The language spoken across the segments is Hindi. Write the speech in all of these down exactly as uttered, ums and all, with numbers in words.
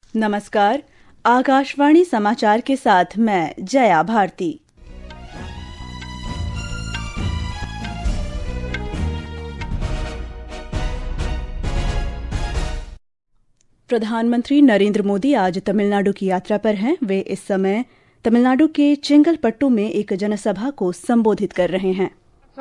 नमस्कार, आकाशवाणी समाचार के साथ मैं जया भारती। प्रधानमंत्री नरेंद्र मोदी आज तमिलनाडु की यात्रा पर हैं। वे इस समय तमिलनाडु के चेंगलपट्टू में एक जनसभा को संबोधित कर रहे हैं।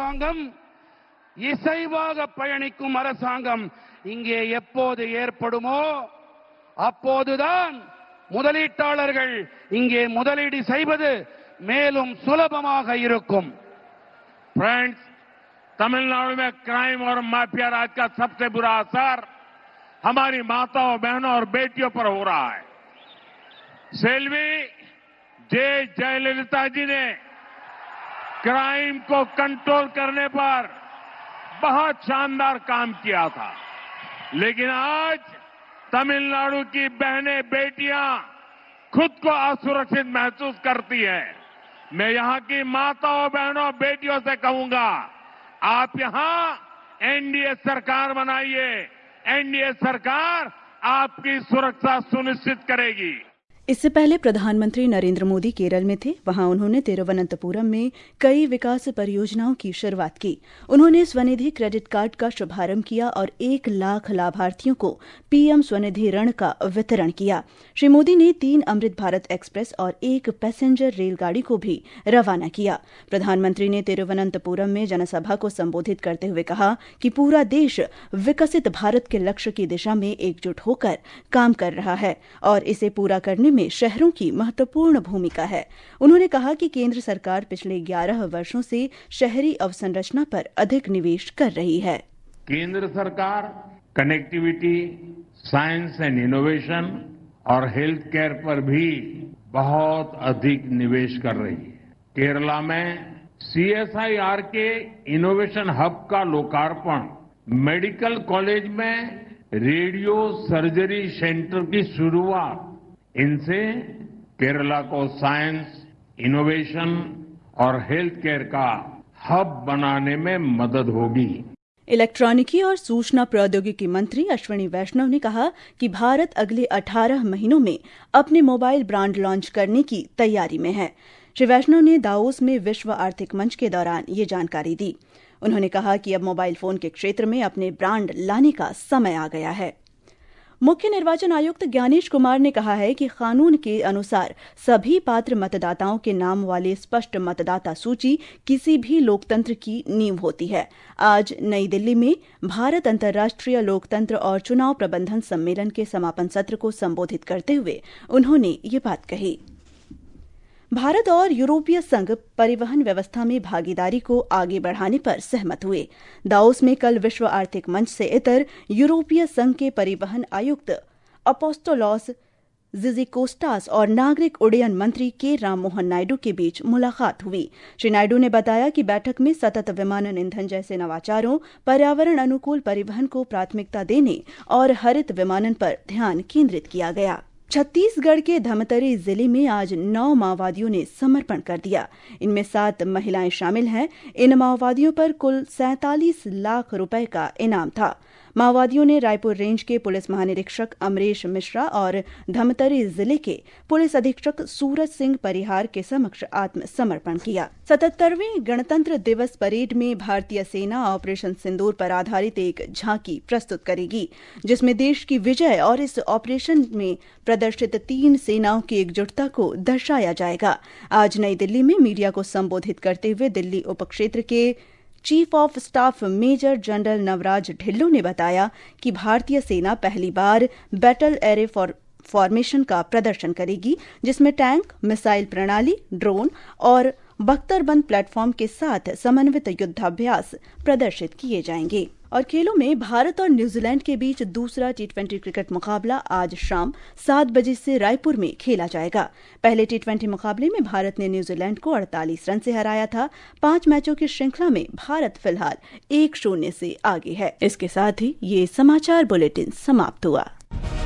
இசைவாக பயணிக்கும் அரசாங்கம் இங்கே எப்போது ஏற்படுமோ அப்போதுதான் முதலீட்டாளர்கள் இங்கே முதலீடு செய்வது மேலும் சுலபமாக இருக்கும்। फ्रेंड्स, तमिलनाडु में क्राइम और माफिया राज का सबसे बुरा असर हमारी माताओं, बहनों और बेटियों पर हो रहा है। सेल्वी जे जयललिता जी ने क्राइम को कंट्रोल करने पर बहुत शानदार काम किया था, लेकिन आज तमिलनाडु की बहनें, बेटियां खुद को असुरक्षित महसूस करती हैं। मैं यहां की माताओं, बहनों, बेटियों से कहूंगा, आप यहां एनडीए सरकार बनाइए। एनडीए सरकार आपकी सुरक्षा सुनिश्चित करेगी। इससे पहले प्रधानमंत्री नरेंद्र मोदी केरल में थे। वहां उन्होंने तिरुवनंतपुरम में कई विकास परियोजनाओं की शुरुआत की। उन्होंने स्वनिधि क्रेडिट कार्ड का शुभारंभ किया और एक लाख लाभार्थियों को पीएम स्वनिधि ऋण का वितरण किया। श्री मोदी ने तीन अमृत भारत एक्सप्रेस और एक पैसेंजर रेलगाड़ी को भी रवाना किया। प्रधानमंत्री ने तिरुवनंतपुरम में जनसभा को संबोधित करते हुए कहा कि पूरा देश विकसित भारत के लक्ष्य की दिशा में एकजुट होकर काम कर रहा है और इसे पूरा करने में शहरों की महत्वपूर्ण भूमिका है। उन्होंने कहा कि केंद्र सरकार पिछले ग्यारह वर्षों से शहरी अवसंरचना पर अधिक निवेश कर रही है। केंद्र सरकार कनेक्टिविटी, साइंस एंड इनोवेशन और हेल्थ केयर पर भी बहुत अधिक निवेश कर रही है। केरला में सीएसआईआर के इनोवेशन हब का लोकार्पण, मेडिकल कॉलेज में रेडियो सर्जरी सेंटर की शुरुआत, इनसे केरला को साइंस, इनोवेशन और हेल्थ केयर का हब बनाने में मदद होगी। इलेक्ट्रॉनिकी और सूचना प्रौद्योगिकी मंत्री अश्विनी वैष्णव ने कहा कि भारत अगले अठारह महीनों में अपने मोबाइल ब्रांड लॉन्च करने की तैयारी में है। श्री वैष्णव ने दावोस में विश्व आर्थिक मंच के दौरान ये जानकारी दी। उन्होंने कहा कि अब मोबाइल फोन के क्षेत्र में अपने ब्रांड लाने का समय आ गया है। मुख्य निर्वाचन आयुक्त ज्ञानेश कुमार ने कहा है कि कानून के अनुसार सभी पात्र मतदाताओं के नाम वाले स्पष्ट मतदाता सूची किसी भी लोकतंत्र की नींव होती है। आज नई दिल्ली में भारत अंतर्राष्ट्रीय लोकतंत्र और चुनाव प्रबंधन सम्मेलन के समापन सत्र को संबोधित करते हुए उन्होंने ये बात कही। भारत और यूरोपीय संघ परिवहन व्यवस्था में भागीदारी को आगे बढ़ाने पर सहमत हुए। दावोस में कल विश्व आर्थिक मंच से इतर यूरोपीय संघ के परिवहन आयुक्त अपोस्टोलॉस जिजिकोस्टास और नागरिक उड्डयन मंत्री के राम मोहन नायडू के बीच मुलाकात हुई। श्री नायडू ने बताया कि बैठक में सतत विमानन ईंधन जैसे नवाचारों, पर्यावरण अनुकूल परिवहन को प्राथमिकता देने और हरित विमानन पर ध्यान केंद्रित किया गया। छत्तीसगढ़ के धमतरी जिले में आज नौ माओवादियों ने समर्पण कर दिया। इनमें सात महिलाएं शामिल हैं। इन माओवादियों पर कुल सैंतालीस लाख रुपए का इनाम था। माओवादियों ने रायपुर रेंज के पुलिस महानिरीक्षक अमरेश मिश्रा और धमतरी जिले के पुलिस अधीक्षक सूरज सिंह परिहार के समक्ष आत्मसमर्पण किया। सतहत्तरवीं गणतंत्र दिवस परेड में भारतीय सेना ऑपरेशन सिंदूर पर आधारित एक झांकी प्रस्तुत करेगी, जिसमें देश की विजय और इस ऑपरेशन में प्रदर्शित तीन सेनाओं की एकजुटता को दर्शाया जाएगा। आज नई दिल्ली में मीडिया को संबोधित करते हुए दिल्ली उपक्षेत्र के chief of staff major general Navraj Dhillon ने बताया कि भारतीय सेना पहली बार बैटल एरे फॉर फॉर्मेशन का प्रदर्शन करेगी, जिसमें टैंक, मिसाइल प्रणाली, ड्रोन और बख्तरबंद प्लेटफॉर्म के साथ समन्वित युद्धाभ्यास प्रदर्शित किए जाएंगे। और खेलों में भारत और न्यूजीलैंड के बीच दूसरा टी ट्वेंटी क्रिकेट मुकाबला आज शाम सात बजे से रायपुर में खेला जाएगा। पहले टी ट्वेंटी मुकाबले में भारत ने न्यूजीलैंड को अड़तालीस रन से हराया था। पांच मैचों की श्रृंखला में भारत फिलहाल एक शून्य से आगे है। इसके साथ ही ये समाचार बुलेटिन समाप्त हुआ।